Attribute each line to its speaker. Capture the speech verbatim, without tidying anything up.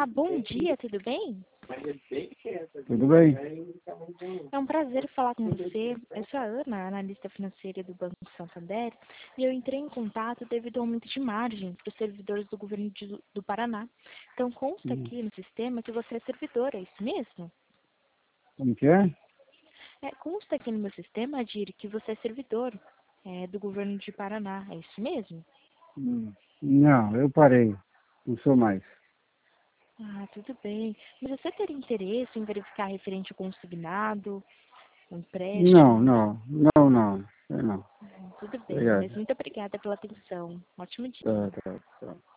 Speaker 1: Olá, bom dia, tudo bem?
Speaker 2: Tudo bem?
Speaker 1: É um prazer falar com você. Eu sou a Ana, analista financeira do Banco Santander, e eu entrei em contato devido ao aumento de margem para os servidores do governo de- do Paraná. Então, consta
Speaker 2: Hum.
Speaker 1: aqui no sistema que você é servidora, é isso mesmo?
Speaker 2: Como que é?
Speaker 1: É, consta aqui no meu sistema, Adir, que você é servidor é, do governo de Paraná, é isso mesmo?
Speaker 2: Hum. Não, eu parei. Não sou mais.
Speaker 1: Ah, tudo bem. Mas você teria interesse em verificar referente ao consignado, um
Speaker 2: Não,
Speaker 1: empréstimo?
Speaker 2: não, não, não. Eu não.
Speaker 1: Tudo bem, mas
Speaker 2: Obrigado.
Speaker 1: muito obrigada pela atenção. Um ótimo dia.
Speaker 2: Tá, tá, tá.